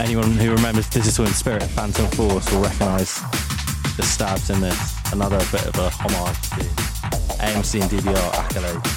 Anyone who remembers Digital in Spirit, Phantom Force will recognise the stabs in this. Another bit of a homage to AMC and DBR accolade.